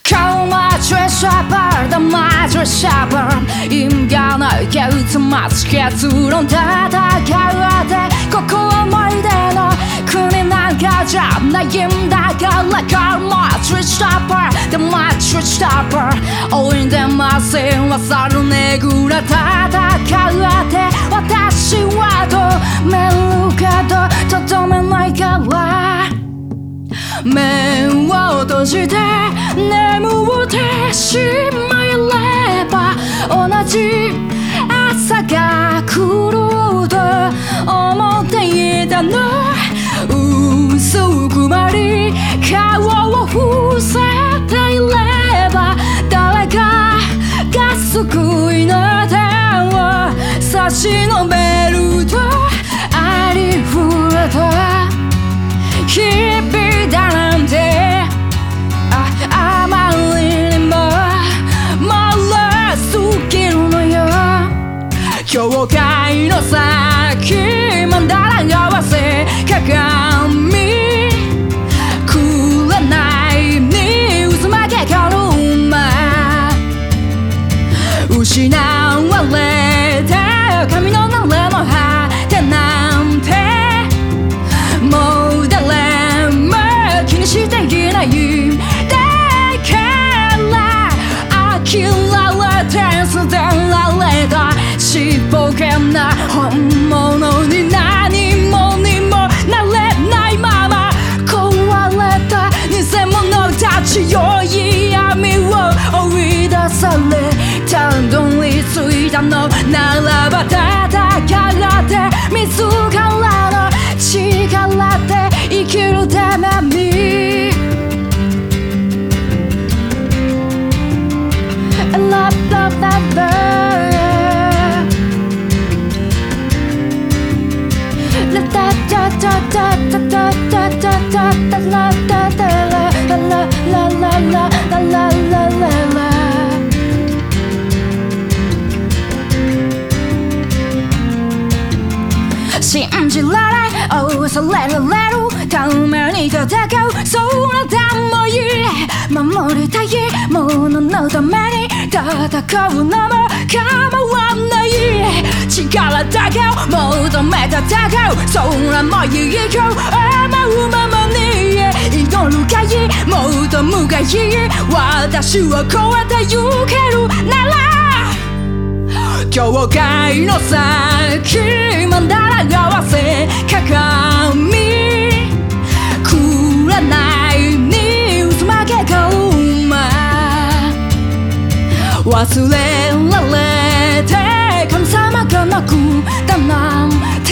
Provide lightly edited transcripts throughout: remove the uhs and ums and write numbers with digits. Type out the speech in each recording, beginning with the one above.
Call my treasure, the my treasure 意味がないけど待つ結論戦うでここは思い出の国なんかじゃないんだから Call my treasure, the my treasure おいでませんはさるねぐら戦うで私は止めるけどとどめないから目を閉じて眠ってしまえれば同じ朝が来ると思っていたの薄くまり顔を伏せていれば誰かが救いの手を差し伸べるとありふれた日々だなんてあまりにもまだ過ぎるのよ境界の先まだ合わせ鏡紅に渦巻けかる馬失われて髪の流れの果てなんてもう誰も気にしていないだから呆られて捨てられたちっぽけな本物に何もにもなれないまま壊れた偽物たちよ嫌味を追い出されたどり着いたのならば戦って自らの力で生きるためにラブラブラブラタタタタタタタタタラタタラララララララララ信じられ恐れられるために戦うそなたもいい守りたいもののために戦うのも構わない力だけを求め戦うそらもいいよ思うままに祈るがいい求むがいい私を超えてゆけるなら境界の先まだ合わせ鏡紅に渦巻けか馬忘れられて神様がなくだなんて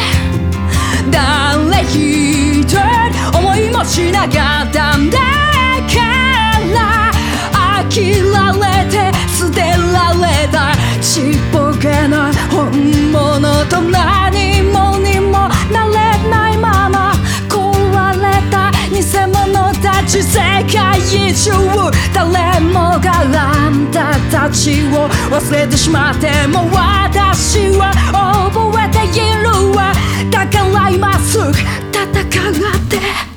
誰一人思いもしなかったんだから飽られて捨てられたちっぽけな本物と何もにもなれないまま壊れた偽物たち世界中誰もがあんたたちを忘れてしまっても私は覚えているわだから今すぐ戦って